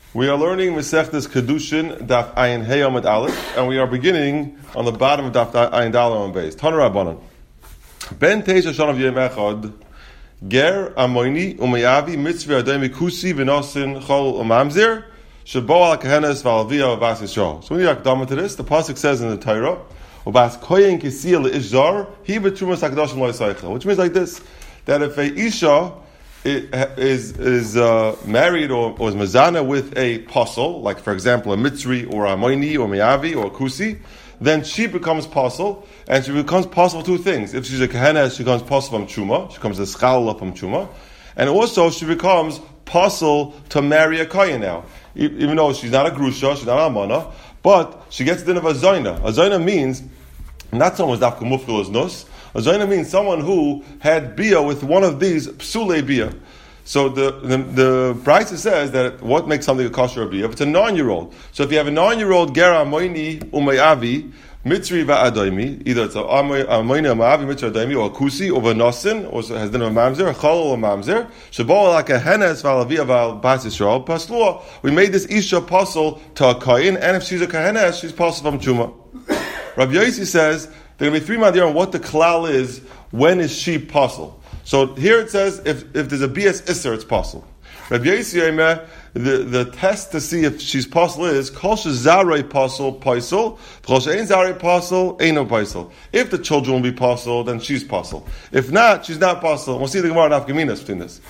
We are learning Masechtas Kedushin Daf Ayin Hey Amud Aleph, and we are beginning on the bottom of Daf Ayin Daled Amud Beis. Tanu Rabbanan. Ben Teisha Shanav Yom Echad Ger Amoini Umayavi Mitzvah Adaymi Kusi V'Nosin Chol Umamzir Shebo Al Kahenes V'Alviyah V'Bas Yisrael. So we need to akdama to this. The pasuk says in the Torah, Ubas Koyin Kisiya Le'Ishzar Hi B'Trumas HaKadoshim Lo Yisaycha, which means like this, that if a Isha is married or is mezana with a pasul, like for example a mitzri or a moini or miyavi or a kusi, then she becomes pasul, and she becomes pasul two things. If she's a kahena, she becomes pasul from truma, she becomes a schala from truma, and also she becomes pasul to marry a kohen now, even though she's not a grusha, she's not a amana, but she gets the din of a zoina. A zoina means not someone's dafka mufkul as nus. A zoina means someone who had bia with one of these psule bia. So the Brisa says that what makes something a kosher bia? If it's a 9-year-old. So if you have a 9-year-old gera moini umayavi mitzri va'adoimi, either it's a moini umayavi mitzri va'adoimi or a kusi or v'nosin, or has din of a mamzer, a chol or a mamzer, shebo like a henes va'alaviyah va'bas Yisrael paslua. We made this isha pasul to a kohen, and if she's a kahenes, she's pasul from chuma. Rabbi Yossi says there are going to be 3 madir on what the klal is. When is she pasul? So here it says if there's a bias isser, it's pasul. Rabbi Yossi, the test to see if she's pasul is kol shezarei pasul pasul, kol she'ein zarei pasul eino pasul. If the children will be pasul, then she's pasul. If not, she's not pasul. We'll see the Gemara and Afgaminas between this.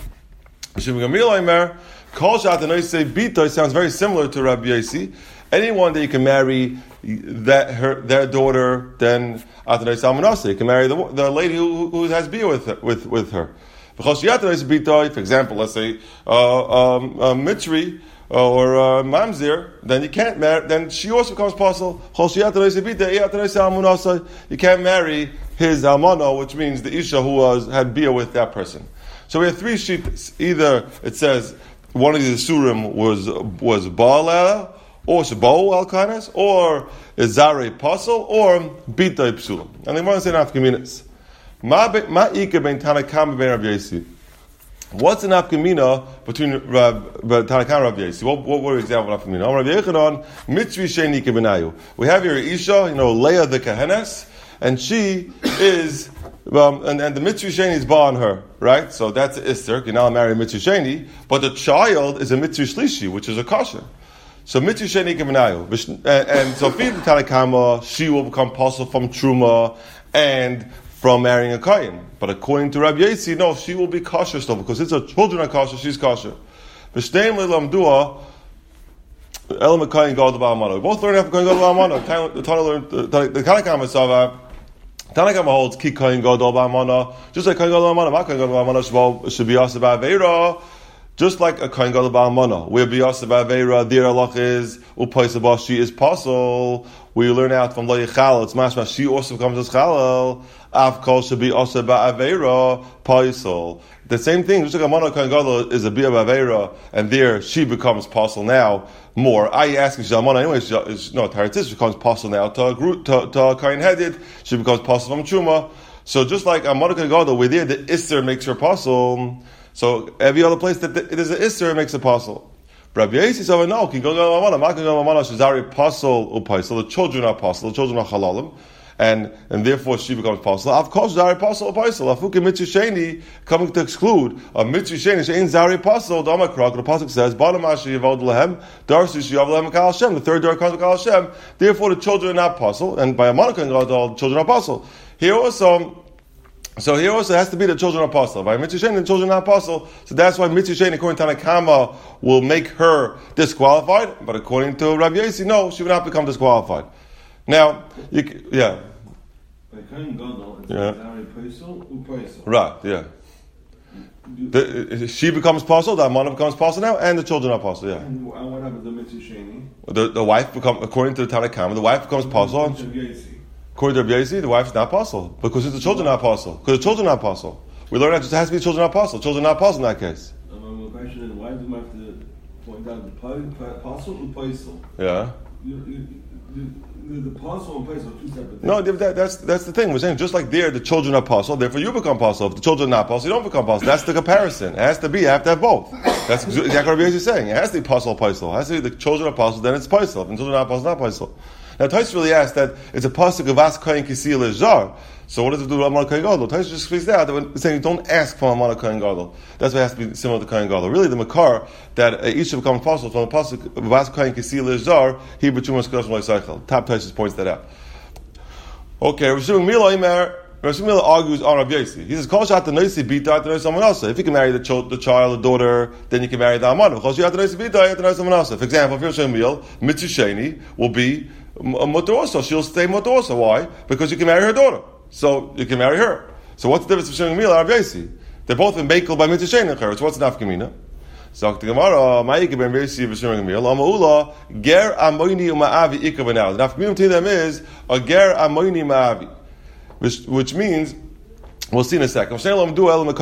Kol she'atanoisei bito sounds very similar to Rabbi Yossi. Anyone that you can marry their daughter, then Atanai Salmonasa, you can marry the lady who has bia with her. For example, let's say Mitzri or Mamzir, then you can't marry. Then she also becomes pasul. You can't marry his almana, which means the isha who had bia with that person. So we have 3 sheets. Either it says one of the surim was ba'ala, or Shabo al Kanes, or Zare Pasul, or Bita Psulam. And they want to say Nafkaminas. Ma'ika ben Tanakam ben Rav Yossi. What's an Nafkamina between Tanakam and Rav Yossi? What were the example of Nafkamina? Rav Yechanan, Mitzvi Sheni Kebenayu. We have here Isha, Leah the Kahenes, and she is, and the Mitzvi Sheni is ba on her, right? So that's Ister, you now marry Mitzvi Sheni, but the child is a Mitzvi Shlishi, which is a kosher. So Mitzri Sheni Kebenayu, and so feed the Tanakama, she will become pasul from truma and from marrying a kohen. But according to Rabbi Yossi, no, she will be kosher still because it's her children are kosher. She's kosher. V'shteim le'lamdua elam kohen gadol ba'amana. We both learn after kohen gadol ba'amana. The Tanakama Sava. Tanakama holds ki kohen gadol ba'amana. Just like kohen gadol ba'amana, ma kohen gadol ba'amana should be asked about veira. Just like a kohen gadol ba'almana, where biyasa ba'aveira, their halach is upaisa she is pasul. We learn out from lo yechal. It's mashma she also becomes as chalal. Av kol should be also ba'aveira pasul. The same thing. Just like a mono kohen gadol is a bia ba'aveira, and there she becomes pasul now more. I asking shalmana anyway. Taratis becomes pasul now to a kohen headed. She becomes pasul from truma. So just like a mono kohen gadol, where there the isser makes her pasul. So every other place that it is an isser makes a pasul. Rabbi Yossi said, no, the children are pasul, the children are halalim, and therefore she becomes pasul. Of course, zari pasul pasul. Afuke mitzri sheni coming to exclude a mitzri sheni shein zari pasul. The Amakrak, the pasuk says, "Ba'lam asher yavod lehem darsi shiyav lehem kal Hashem." The third door comes to kal Hashem. Therefore, the children are not pasul, and by a monokan the children are pasul. Here also. So here also has to be the children of apostle. By Mitzri Sheni, the children of apostle. So that's why Mitzri Sheni, according to Tanakama, will make her disqualified. But according to Rabbi Yossi, no, she will not become disqualified. Now, yeah. Right, yeah. She becomes apostle, the Amana becomes apostle now, and the children are apostle, yeah. And what happens to Mitzri Sheni? The wife becomes, according to the Tanakama, the wife becomes apostle. According to Rabbi Yossi, the wife is not apostle because the children are apostle. Because the children are apostle. We learn that it has to be children are apostle. Children are apostle in that case. The question is, why do we have to point out the apostle or apostle? Yeah. The apostle and apostle are 2 separate things. No, that's the thing. We're saying just like there, the children are apostle. Therefore, you become apostle. If the children are not apostle, you don't become apostle. That's the comparison. It has to be. You have to have both. It That's exactly what Rabbi Yossi is saying. It has to be pasul. It has to be the children are pasul, then it's pasul. If the children are pasul, not pasul. Now Tais really asked that it's a pasuk of Vas Kohen Kisil Jar. So what does it do with Amana Kohen Gadol? Tais just speaks out that when saying don't ask for Amana Kohen Gadol. That's why it has to be similar to Kohen Gadol. Really, the makar that each should become pasul from the pasuk of Vas Kohen Kisil Jar. He b'chumas kodesh lo'isaychel. Top Tais points that out. Okay, Rav Shimon Mila argues on Rav Yossi. He says, "Kol shat noisi bita to someone else. If you can marry the child, the daughter, then you can marry the amana. Kol shat noisi bita, you have to know someone else. For example, if Rav Shimon Mila, mitzvah will be a mutter also. She'll stay mutter also. Why? Because you can marry her daughter, so you can marry her. So what's the difference between Shimon Mila and Rav Yossi? They're both in Bekel by mitzvah sheni. So what's nafkamina? So the Gemara, Ma'ike ben Yossi v'Shimon Mila, Amaula ger amoini uma'avi ikav. The nafkamina to them is a ger amoini ma'avi. Which means, we'll see in a second. They're both learned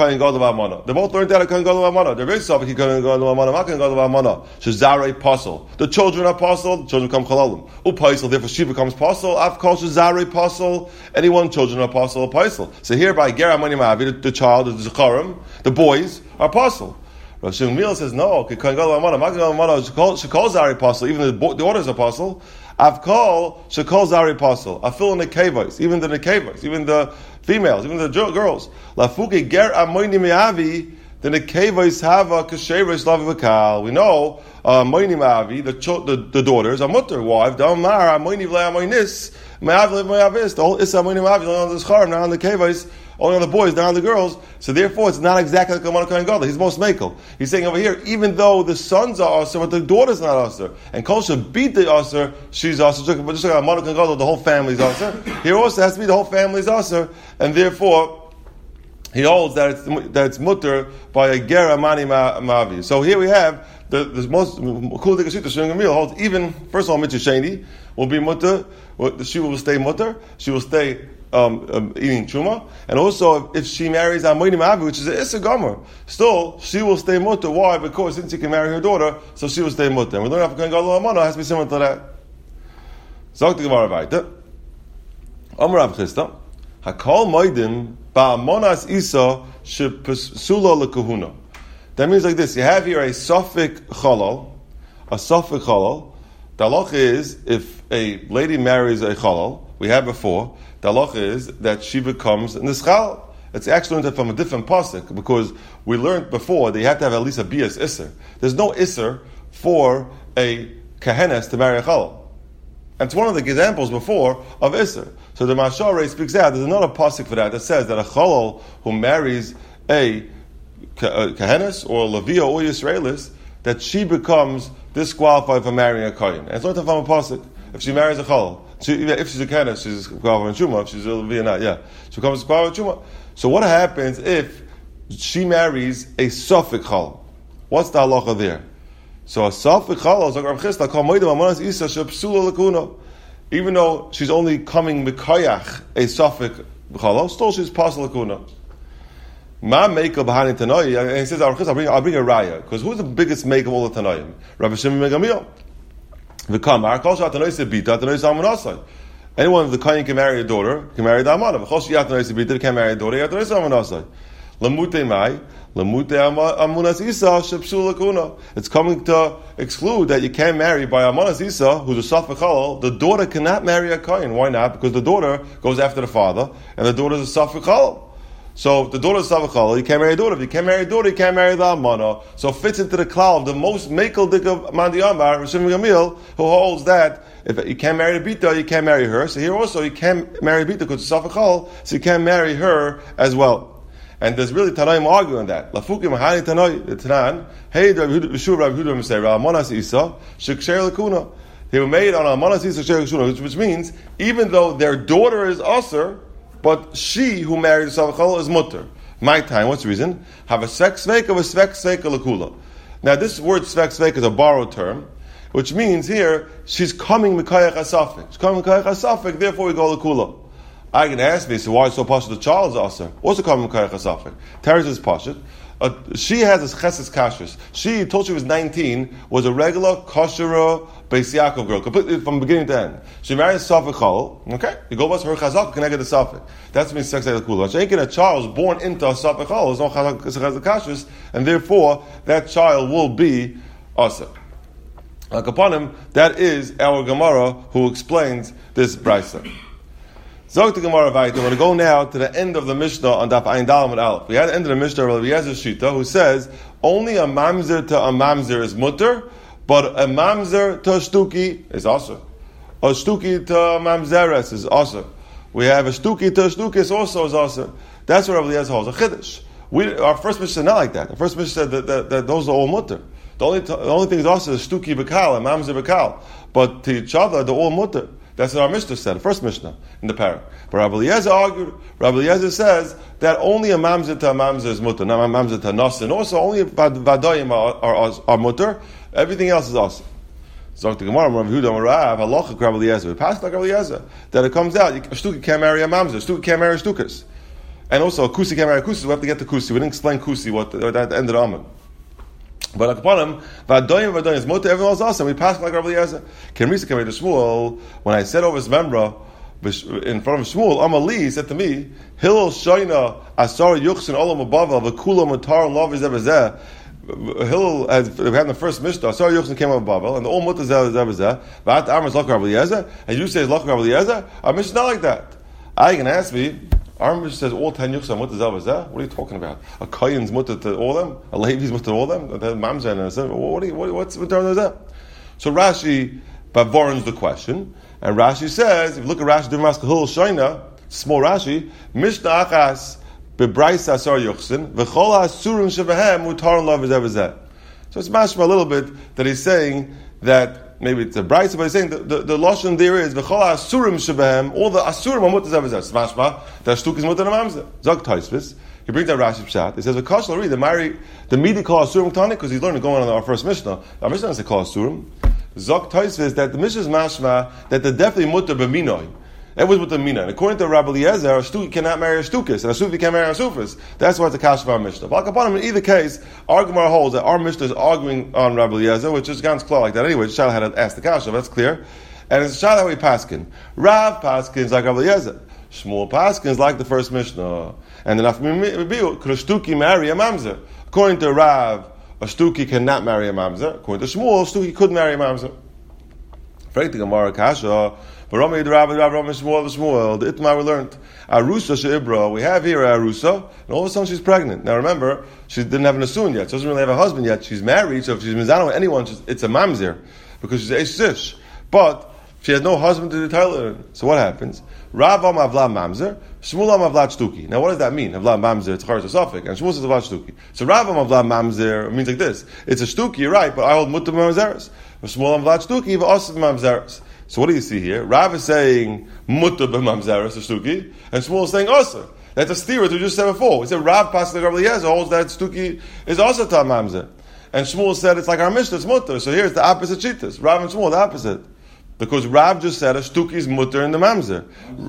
that at Kohen Gadol Amana. They're very soft. Kohen Gadol Amana, not Kohen Gadol Amana. Shazarei pasul. The children are pasul. The children become chalalim. Upaisel. Therefore, she becomes pasul. Afkol shazarei pasul. Anyone children are pasul. Paisel. So hereby, Ger Amani Ma'avi, the child, the zikarim, the boys are pasul. Rav Shimon Mila says no. Kohen Gadol Amana, not Kohen Gadol Amana. Shekol zarei pasul. Even the daughters are pasul. Avkol shekol zari pasul. I fill in the kavos, even the nekavos, even the females, even the girls. Lafuke ger amoini me'avi. The nekavos have a kasheres lavavakal. We know amoini me'avi. The daughters are mutter. Why? Damar amoini v'le amoinis me'av me'avis. The whole issa amoini me'avi. Only on the scharim, not on the kavos. Only on the boys, not on the girls. So therefore, it's not exactly like Amana Kohen Gadol. He's most makel. He's saying over here, even though the sons are usher, but the daughter's not usher. And Kol beat the usher, she's usher. But just like Amana Kohen Gadol, the whole family's usher. Here also has to be the whole family's usher. And therefore, he holds that it's mutter by a ger amani ma'avi. So here we have the most cool thing Shita Shimon Gamliel holds. Even first of all, mitzvah sheni will be mutter. She will stay mutter. She will stay eating truma, and also if she marries Amoini Ma'avi, which is an Issa Gomer, still she will stay mutter. Why? Because since she can marry her daughter, so she will stay mutter. And we learn after Kohen Gadol Amana has to be similar to that. Zog the Gemara weiter. Amar Rav Chisda, Hakol Moedim Ba'amonas Isa Shepsula LeKahuna. That means like this: you have here a Safek Chalal, The halacha is if a lady marries a Chalal, we had before. The halacha is that she becomes nischal. It's actually learned from a different pasuk because we learned before that you have to have at least a bias isser. There's no isser for a kahenes to marry a chalal. And it's one of the examples before of isser. So the Mashal speaks out. There's another pasuk for that says that a chalal who marries a kahenes or a Leviah or Yisraelis, that she becomes disqualified from marrying a kohen. And it's learned from a pasuk. If she marries a chalal. If she's a kahenes, she's qualified in Truma. If she's a Leviah, not, she becomes qualified in Truma. So what happens if she marries a Safek Chalal? What's the halacha there? So a Safek Chalal is like Rav Chisda, Kol Moedim Amanas Isa Shepsula Lekuna. Even though she's only coming Mekayach a Safek Chalal, still she's Pasal Lekuna. Ma Mekel B'Hani Tanoi, and he says, Rav Chisda, I'll bring a raya, because who's the biggest make of all the Tanoim? Rabbi Shimon ben Gamliel. Anyone of the kohen can marry a daughter, can marry the amana. Can marry a daughter, it's coming to exclude that you can't marry by Amanas Isa, who's a Safek Chalal. The daughter cannot marry a kohen. Why not? Because the daughter goes after the father, and the daughter is a Safek Chalal. So if the daughter is Safek Chalal, you can't marry a daughter. If you can't marry a daughter, you can't marry the Amana. So it fits into the cloud of the most Mekel Dik of Mandi Amar, Rav Shimon Gamliel, who holds that if you can't marry the Bita, you can't marry her. So here also, you can't marry Bita because it's Safek Chalal, so you can't marry her as well. And there's really Tanaim arguing that. Lafukim Hani Tanoi, the Tanan, hey, Rav Yehuda say, Amanas Isa, Sheksher Lekuna. They were made on Amanas Isa, Sheksher Lekuna, which means, even though their daughter is Aser, but she who married the Safek Chalal is mutter. My time, what's the reason? Have a svek sveik of a svek sveik lekula. Now this word svek sveik is a borrowed term, which means here, she's coming Mikayach HaSafek. She's coming Mikayach HaSafek, therefore we go lekula. I can ask me, so why is so pashut the child is aser? Also coming Mikayach HaSafek. Teres is pashut. She has a chesed kashrus. She, told she was 19, was a regular kosher Beis Yaakov girl, completely from beginning to end. She married a Safek Chol. Okay, you go bust her chazak, can I get the Safek? That's means sex kula. She ain't get a child born into a Safek Chol. There's no chesed kashrus, and therefore that child will be asa. Like upon him, that is our Gemara who explains this brisa. Zog the Gemara Vayta. We're going to go now to the end of the Mishnah on Daf Ayin Daled Amud Aleph. We had the end of the Mishnah of Rabbi Eliezer Shita, who says only a mamzer to a mamzer is mutter, but a mamzer to a shtuki is also. A shtuki to a mamzeres is also. We have a shtuki to a shtukis also is also. That's what Rabbi Eliezer holds. A chiddush. Our first Mishnah not like that. The first Mishnah said that those are all mutter. The only thing is also is shtuki bekal and mamzer bekal. But to each other, they're all mutter. That's what our Mishnah said, the first Mishnah in the parak. But Rabbi Eliezer argued. Rabbi Eliezer says that only a mamzer to a mamzer is mutter, not a mamzer to a nas, and also only vadayim are mutter. Everything else is awesome. So the Gemara, Rabbi Yehuda, Rav, halacha Rabbi Eliezer. We passed like Rabbi Eliezer that it comes out a shtuki can't marry a mamzer, a shtuki can't marry a shtukas, and also a kusi can't marry a kusi. We have to get to kusi. We didn't explain kusi what at the end of the Amud. But upon him, Vadoyim is mutter, everyone else awesome. We passed like Rabbi Eliezer. Kemrisa came to Shmuel. When I said over his memra in front of Shmuel, Amali said to me, Hillel Shoina Asar Yuchsin Olam Abava V'Kula Matar and Love is Ebezeh. Hillel had we had in the first Mishnah. Asar Yuchsin came up Babel, and the all mutter is Ebezeh. Vat Amar is like Rabbi Eliezer, and you say it's like Rabbi Eliezer. Our Mishnah not like that. I can ask me. Our Mishnah says all 10 yuchs are mutter zavazah. What are you talking about? A Kayan's mutter to all of them? A Levi's mutter to all of them? Mamzer and what's the term of that? So Rashi bavorns the question, and Rashi says, if you look at Rashi, Dimask Hil Shaina, small Rashi, Mishnah Achas bebraisa asar yuchsin v'chol hasurim shebehem mutar love is evazeh. So it's mashma a little bit that he's saying that. Maybe it's a brayso, but he's saying the lashon there is v'chol asurim shebehem. All the asurim are mutter zavazeh. Smashma that shtuk is mutter namamzeh. Zog Taisvis. He brings that Rashi pshat. He says v'kash l'ri the midi call asurim tani because he's learning going on our first Mishnah. Our Mishnah doesn't say call asurim. Zog Taisvis that the Mishnah is mashma that they're definitely mutter b'minoi. That was with the mina. And according to Rabbi Eliezer, a shtuki cannot marry a shtukis, and a sufi can't marry a sufis. That's why it's a kash of our Mishnah. But upon him, in either case, our Gemara holds that our Mishnah is arguing on Rabbi Eliezer, which is ganz klar like that anyway. Shal had to ask the kasha, that's clear. And it's Shal that we paskin. Rav paskins like Rabbi Eliezer. Shmuel paskins like the first Mishnah. And the nafmi could a shtuki marry a mamzer? According to Rav, a shtuki cannot marry a mamzer. According to Shmuel, a shtuki could marry a mamzer. Frag the Gemara kasha. But Rami the Rabbi Shmuel, the Itmar we learned. Arusa she'ibra, we have here Arusa, and all of a sudden she's pregnant. Now remember, she didn't have an asun yet, she doesn't really have a husband yet, she's married, so if she's mizana with anyone, it's a mamzer, because she's a shish. But she has no husband to tell her. So what happens? Rav Amavla mamzer, Shmuel Amavla shtuki. Now what does that mean? Avla mamzer, it's charetz sofik, and Shmuel says avla shtuki. So Rav Amavla mamzer means like this: it's a shtuki, you're right, but I hold mutter mamzeres. Shmuel Amavla shtuki, v'asav mamzeres. So what do you see here? Rav is saying mutter b'mamzeres a shtuki, and Shmuel is saying also. That's a steer we just said before. We said Rav pasuk Rabbi Eliezer holds that shtuki is also ta mamzer, and Shmuel said it's like our Mishnah, it's mutter. So here's the opposite shittas. Rav and Shmuel the opposite, because Rav just said a shtuki is mutter in the mamzer.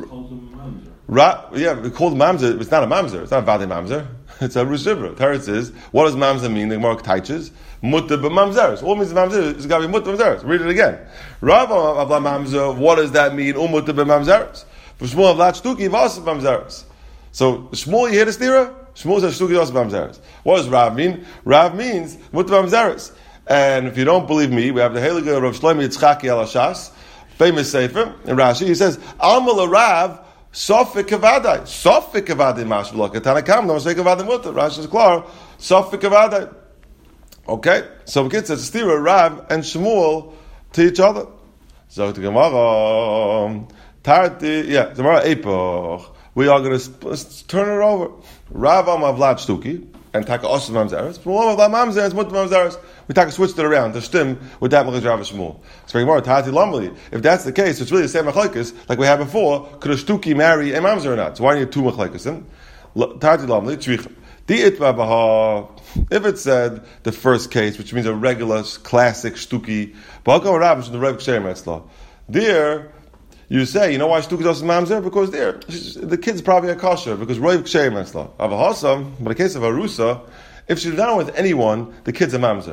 We call it mamzer. It's not a mamzer. It's not a vade mamzer. It's a rushivra. Teretz is, what does mamzer mean? The Gemara teaches mutter b'mamzeres. All means mamzer is got to be mutter b'mamzeres. Read it again. Rav avla mamzer. What does that mean? Mutter b'mamzeres. For Shmuel avla shtuki v'asav b'mamzeres. So Shmuel, you hear the stira? Shmuel says shtuki v'asav b'mamzeres. What does Rav mean? Rav means mutter b'mamzeres. And if you don't believe me, we have the Heilige Rav Shlomo Yitzchaki Alashas, famous sefer in Rashi. He says Almal Rav. Sofik kavadai, Sofik kavadai mashvlok. Tanakam don't say kavadai mutter. Rashi is clear. Sofik kavadai. Okay, so we get to stira Rav and Shmuel to each other. So the Gemara, Tarti, Gemara Epoch. We are going to turn it over. Rav Amavlat Shtuki and Taka Osam Mamzeres. Shmuel Amavlat Mamzeres, Mutter Mamzeres. We switched it around to stim with that Mechaz Rav Shmuel. So more Tati Lamali. If that's the case, it's really the same Mechlekes like we had before. Could a shtuki marry a mamzer or not? So why do you have two Mechlekes? Tati Lamali Tzricha. Di itva baha. If it said the first case, which means a regular classic shtuki, B'Hakam Rav from the Rev Kshem Etzla. There, you say, you know why shtuki does mamzer? Because there, the kid's probably a kosher because Rev Kshem Etzla. Avahasam, but in the case of Arusa. If she's down with anyone, the kid's a mamzer.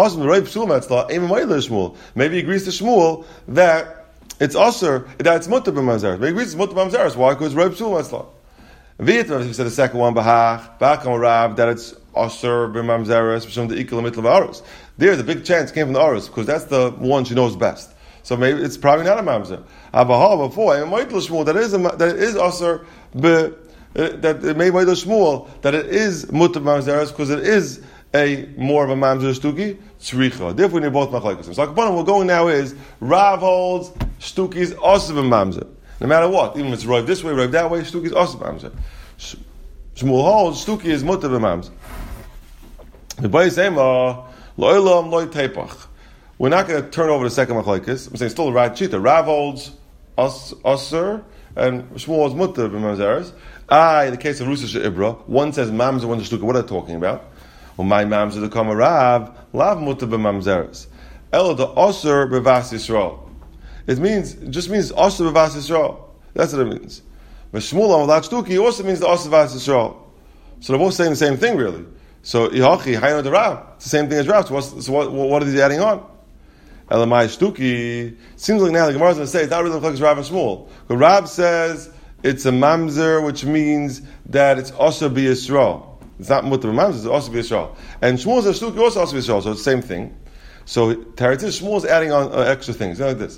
Maybe he agrees to Shmuel that it's usher, that it's mutter b'mamzeres. Maybe he agrees it's mutter b'mamzeres. Why? Because Reb Psul Metzla. V'yitva, he said the second one, Ba'ach Rab, that it's usher b'mamzeres, b'shum the ikal mitl v'arus. There's a big chance it came from the arus, because that's the one she knows best. So maybe it's probably not a mamzer. Abahah before, that it is usher that it may be the Shmuel that it is mutter mamzeres because it is a more of a mamzer shtuki tzricha. Therefore, we need both machlekes. So, what we're going now is Rav holds shtuki is also a mamzer, no matter what. Even if it's Rav this way, Rav that way, shtuki is also mamzer. Shmuel holds shtuki is mutter mamzer. The Bais saying lo'ilam lo'i tepach. We're not going to turn over the second machlekes. I'm saying still the right chita. Rav holds aser and Shmuel holds mutter b'mamzeres. In the case of Rusa She'ibra, one says mamzer, one says shtuka. What are they talking about? Well, my mamzer to come a Rav, lav mutter b'mamzeres. El the osir b'vas Yisrael. It just means osir b'vas Yisrael. That's what it means. But Shmuel without shtuki also means the osir b'vas Yisrael. So they're both saying the same thing, really. So ihachi hayno the Rav. It's the same thing as Rav. So what are they adding on? Elamai shtuki. Seems like now the Gemara is going to say it's not really like Rav and Shmuel. But Rav says it's a mamzer, which means that it's also be Yisrael. It's not mutter mamzer, it's also be Yisrael. And Shmuel says shtuki also be Yisrael, so it's the same thing. So Teretis Shmuel is adding on extra things. Like this.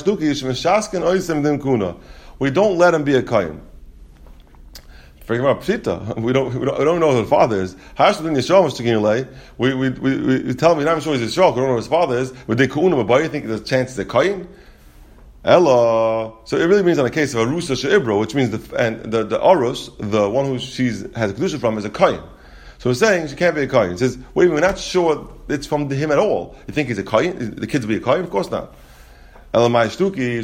We don't let him be a kohen. Forget about Pshita. We don't know who the father is. We tell him we're not sure he's Yisrael, we don't know who his father is. Would they ku'una, but you think the chance is a kohen? Ella. So it really means on the case of Arusa She'ibro, which means the Arus, the one who has a kedusha from, is a kohen. So we're saying she can't be a kohen. It says, wait, we're not sure it's from him at all. You think he's a kohen? The kids will be a kohen? Of course not. He doesn't get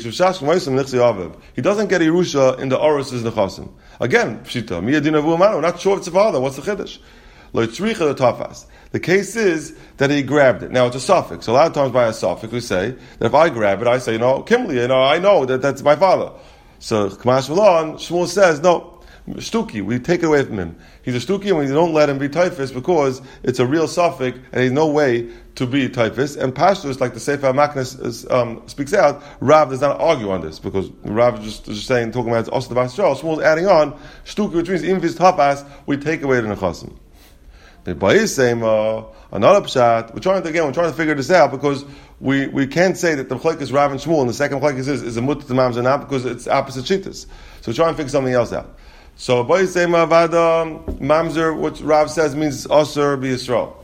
Yerusha in the Arus' nechasim. Again, Pshita. We're not sure if it's a father. What's the chiddush? The case is that he grabbed it. Now it's a suffix. So a lot of times by a suffix we say that if I grab it, I say, Kimli, I know that that's my father. So Kamash V'lan, Shmuel says, no, shtuki, we take it away from him. He's a shtuki and we don't let him be typhus because it's a real suffix and there's no way to be typhus. And Pashtus, like the Sefer HaMaknes speaks out, Rav does not argue on this because Rav is just saying, talking about it's also the Basar. Shmuel's adding on, shtuki, which means even if it's tapas, we take away the nechasim. The Bais saying another pshat. We're trying to figure this out because we can't say that the Chlek is Rav and Shmuel and the second Chlek is a mutter to mamzer not because it's opposite shittas. So we're trying to figure something else out. So Bais saying mamzer, what Rav says means osir be Yisrael.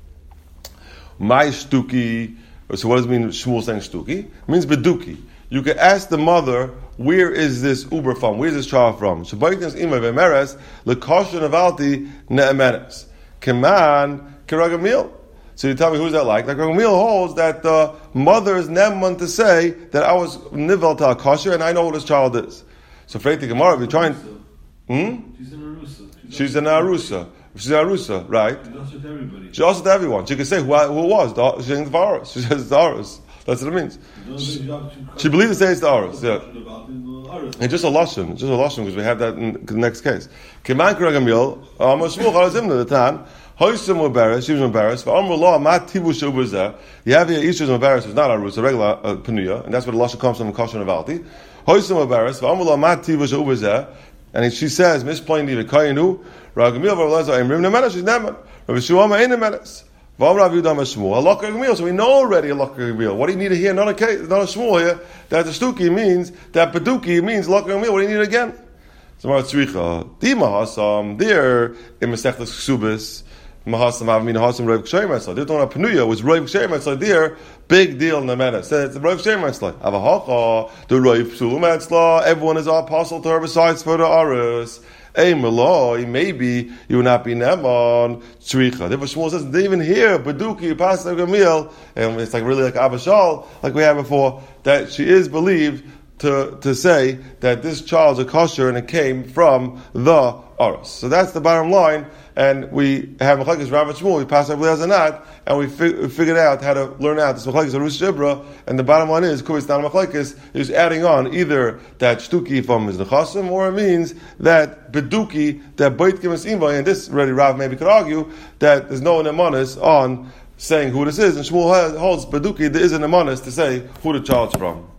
My shtuki. So what does it mean? Shmuel saying shtuki? It means beduki. You can ask the mother, where is this uber from? Where is this child from? So Bais imay v'meres lekosher navalti ne'emenes. Keman Kiragamil. So you tell me who's that like? Like Kiragamil holds that the mother is neman to say that I was nivel to a kosher and I know who this child is. So Freit the Gemara, if you're trying, She's an Arusa. She's an Arusa. She's an Arusa, right? She's also to everybody. She's also to everyone. She can say who it was. She's in the Varus. She says it's the Arus. That's what it means. She believes to say it's the Arus. Yeah. It's just a lashon. It's just a lashon because we have that in the next case. Keman Kiragamil, Shmuel Charazimna the time. Hoysem Mubaris, she was embarrassed. For Amr Law, Mat Tibush Ubazah. You have here Isha's embarrassed, it's not a Rus, a regular Panuya, and that's where the lashon comes from, Kosher Navalti. Hoysem Mubaris, for Amr Law, Mat Tibush Ubazah. And she says, misplained the Kayinu, Ragamil Varlaza, Imrim Nemenes, she's Nemen. Rabbi Shuama ain't Nemenes. So we know already a Lakagamil. What do you need to hear? Not a Shmuel here. That the Shtuki means, that Paduki means Lakagamil. What do you need again? So Tzricha, Dima Hasam, there in Masechtas Ksubis, Mahasam Avmin Hasam Rav Kshem Metzla. They're talking about Panuya, was Rav Kshem Metzla there, big deal in the matter. So it's the Rav Kshem Metzla. Avahacha, the Rav Psul Metzla, everyone is our apostle to her besides for the Aris. Maloi, maybe you will not be Neman, Tzricha. Therefore Shmuel says, they even hear, Baduki, Pastor Gamil, and it's like really like Abba Shal, like we had before, that she is believed to say that this child's a kosher and it came from the Oros. So that's the bottom line. And we have Machlekes Rav and Shmuel, we pass over as a not, and we figured out how to learn out this Machlekes Arush Shibra, and the bottom line is, Kuvis Tan Machlekes is adding on either that Shtuki from his Nechasim, or it means that Beduki, that Beit Kimis Imba, and this already Rav maybe could argue, that there's no Nemanis on saying who this is, and Shmuel holds Beduki, there is a Nemanis to say who the child's from.